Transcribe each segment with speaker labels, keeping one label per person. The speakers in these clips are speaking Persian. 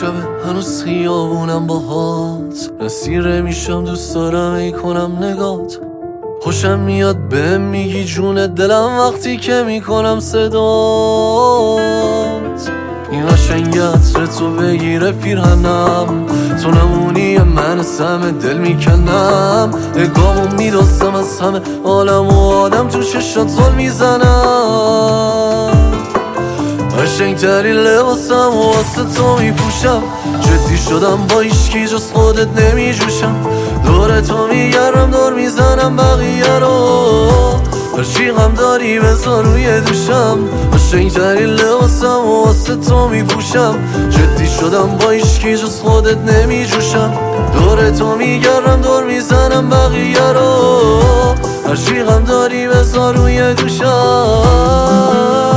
Speaker 1: شبه هنوز خیابونم باهات، نصیره میشم دوست دارم ای کنم نگات. خوشم میاد بهم میگی جون دلم وقتی که میکنم صدات. این قشنگ عطر تو بگیره پیرهنم، تو نمونی من سهم دل میکنم. نگامو میدوستم از همه عالم و آدم تو چشات زل میزنم. قشنگ ترین لباسم و واسه تو میپوشم، جدی شدم با ایشکی جز خودت نمیجوشم. دور تو میگرم دور میزنم بقیه رو، هرچی غم داری بذار روی دوشم. قشنگ ترین لباسم و واسه تو میپوشم، جدی شدم با ایشکی جز خودت نمیجوشم. دور تو میگرم دور میزنم بقیه رو، هرچی غم داری بذار روی دوشم.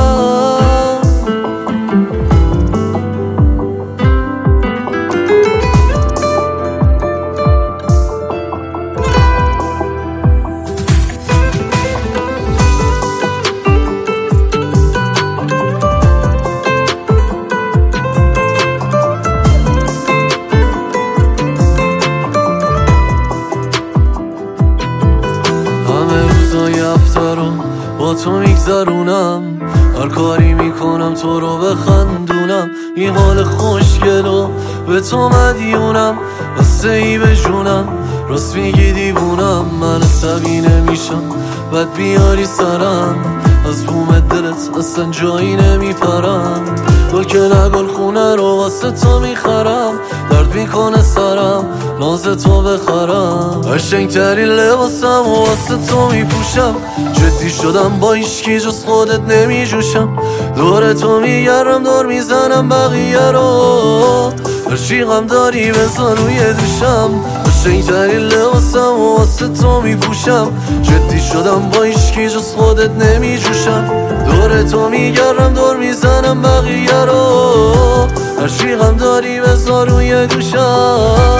Speaker 1: با تو میگذرونم، هر کاری میکنم تو رو بخندونم. این حال خوشگلو به تو مدیونم، بسته ای به جونم راست میگی دیوونم. من عصبی نمیشم بد بیاری سرم، از بوم دلت اصلا جایی نمیپرم. گل که نگل خونه رو واسه تو میخرم، درد میکنه سرم ناز تو بخرم. قشنگ ترین لباسم و واسه تو میپوشم، جدی شدم با ایشکی جز خودت نمیجوشم. دور تو میگرم دور میزنم بقیه رو، هرچی غم داری بذار روی دوشم. قشنگ ترین لباسم و واسه تو میپوشم، جدی شدم با ایشکی جز خودت نمیجوشم. دور تو میگرم دور میزنم بقیه رو، هرچی غم داری بذار روی دوشم.